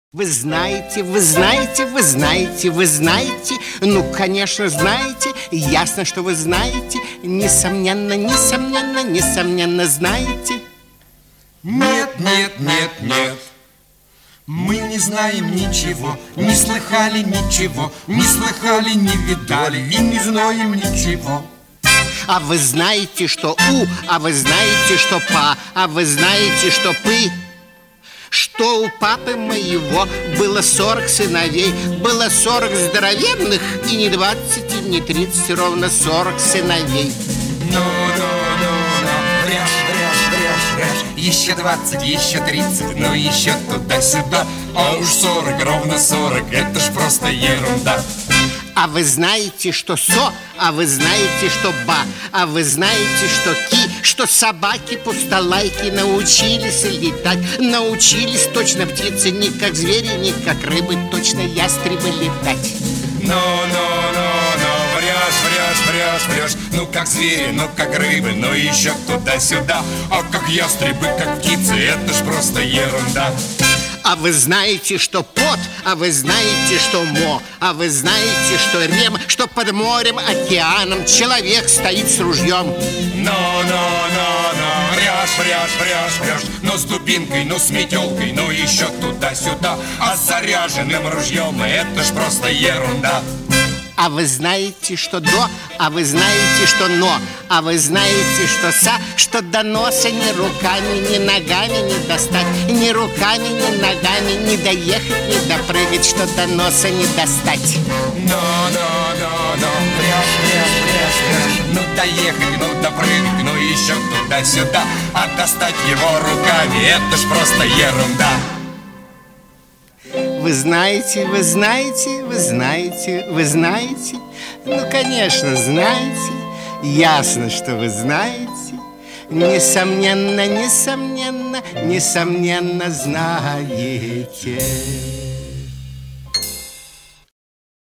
Вы знаете, вы знаете, вы знаете, вы знаете. Ну, конечно, знаете. Ясно, что вы знаете. Несомненно, несомненно, несомненно знаете. Нет, нет, нет, нет. Мы не знаем ничего, не слыхали ничего, не слыхали, не видали и не знаем ничего. А вы знаете, что у, а вы знаете, что па, а вы знаете, что пы. Что у папы моего было 40 сыновей, было 40 здоровенных, и не 20, и не 30, ровно 40 сыновей. Ну, врешь, еще 20, еще 30, ну еще туда-сюда. А уж 40, ровно 40, это ж просто ерунда. А вы знаете, что со, а вы знаете, что ба, а вы знаете, что ки, что собаки-пустолайки научились летать, научились точно птицы, не как звери, не как рыбы, точно ястребы летать. Ну, врешь, ну как звери, ну как рыбы, ну еще туда-сюда. А как ястребы, как птицы, это ж просто ерунда. А вы знаете, что пот, а вы знаете, что мо, а вы знаете, что рем, что под морем, океаном человек стоит с ружьем. Ну, врешь, ну с дубинкой, ну с метелкой, ну еще туда-сюда. А с заряженным ружьем, это ж просто ерунда. А вы знаете, что до, а вы знаете, что но, а вы знаете, что са, что до носа ни руками, ни ногами не достать, ни руками, ни ногами не доехать, не допрыгать, что до носа не достать. Ну, врешь, ну доехать, ну допрыгать, ну еще туда-сюда. А достать его руками, это ж просто ерунда. Вы знаете, вы знаете, вы знаете, вы знаете. Ну, конечно, знаете. Ясно, что вы знаете. Несомненно, несомненно, несомненно знаете.